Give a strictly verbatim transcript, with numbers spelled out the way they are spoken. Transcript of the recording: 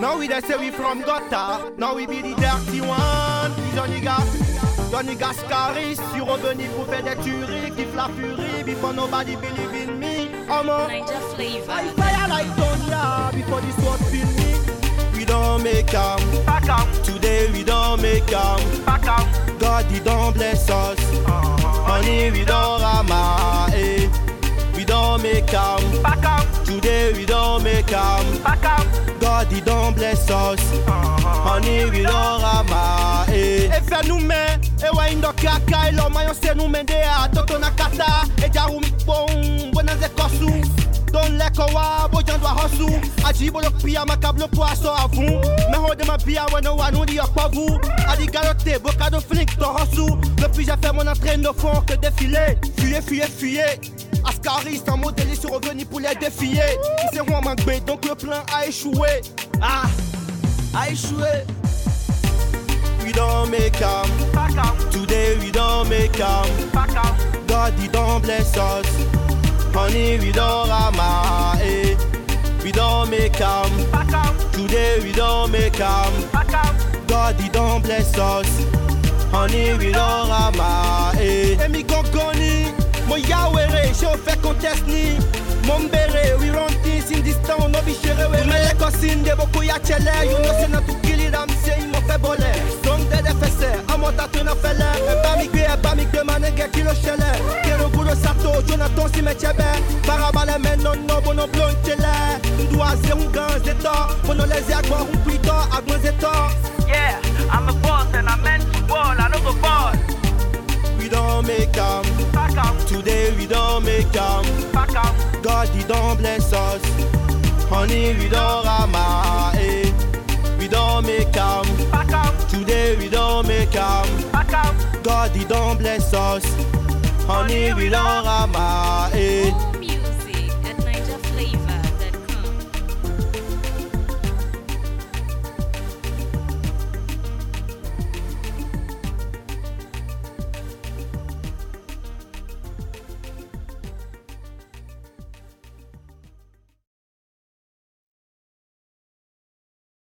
Now we they say we from gutter. Now we be the dirty one. Johnny Gas, Johnny Gascaris. Tu revenu pour faire des tueries, kiffe la furie. Before nobody believe in me. I'm a Niger flavor. I fire like thunder before this world feel me. We don't make them. Today we don't make them. God he don't bless us. Honey we don't rama. Eh. We don't make them. Today we don't make them. God he don't bless us. Honey we don't rama. Eh. E fait nous men. E wa indo kaka. E lo mayon se nous men de a. Toto na kata. E jaru mi bon. Bonaze kosu. Don leko wa bojan dwa hosu. Ajibo lo pia makablo poaso avun. Me hode ma pia wano wanu di yok pa vous. Adi garote bocado flink to hosu. Depuis j'ai fait mon entrée ne font que défiler. Fuyez, fuyez, fuyez. Ascaris en modèle ils sont revenus pour les défier. Ils seront manqués donc le plan a échoué. Ah, a échoué. We don't make them. Today we don't make them. God he don't bless us. Honey we don't rama. Eh. We don't make them. Today we don't make them. God he don't bless us. Honey we don't rama. Eh. Emi gongoni. Mon yawere, j'ai offert contest ni. Mon bere, we run things in this town, no be shere we. Me le kosin de boko ya chele. You know say na to kill it, I'm saying mo fe bole. Don't de defese, amota tu na fele. E ba mi gwe, e ba mi gwe manenge kilo chele. Kero gulo sato, Jonathan si me chebe. Barabale men non no bono blon chele. Ndwa ze un gan zeto. Bono lezi agwa un plito, agwa zeto. Yeah, I'm a boss and I'm meant to ball, I don't go ball. We don't make them. Today we don't make them. God he don't bless us. Honey we don't rama. Eh. We don't make them. Today we don't make them. God he don't bless us. Honey we don't rama. Eh.